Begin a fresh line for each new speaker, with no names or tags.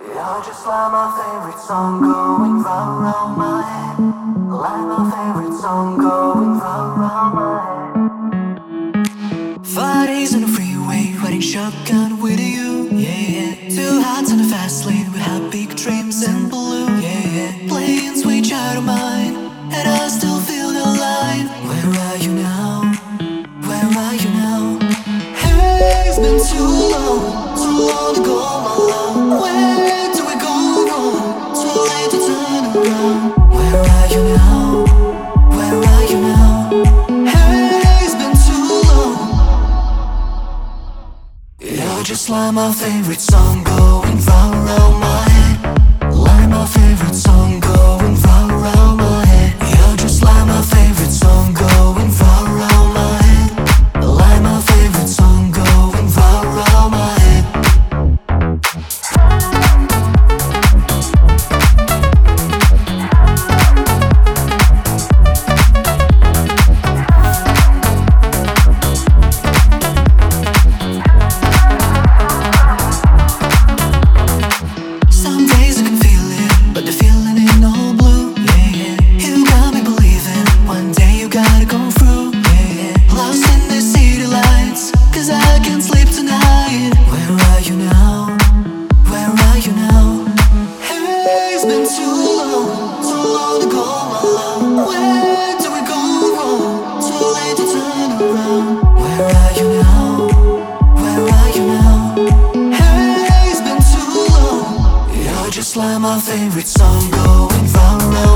You're just like my favorite song going round round my head. Like my favorite song going round round my head. 5 days on the freeway, riding shotgun with you, yeah, yeah. 2 hearts on the fast lane, we have big dreams and blue, yeah, yeah. Playing sweet child of mine, and I still feel the line. Where are you now? Where are you now? Hey, it's been too long to go, my love. Where do we go wrong? Too late to turn around. Where are you now? Where are you now? Hey, it's been too long. You're just like my favorite song going round round my head. Like my favorite song going round round my head. You're just like my favorite song going round round my head. Like my favorite song going round round my head. Some days I can feel it, but the feeling ain't all blue, yeah, yeah. You got me believing, one day you gotta come through, yeah, yeah. Lost in the city lights, cause I can't sleep tonight. Where are you now? Where are you now? Hey, it's been too long to go, my love. Where do we go wrong? Too late to turn around. Where are you now? Where are you now? Hey, it's been too long. You're just like my favorite song going round round.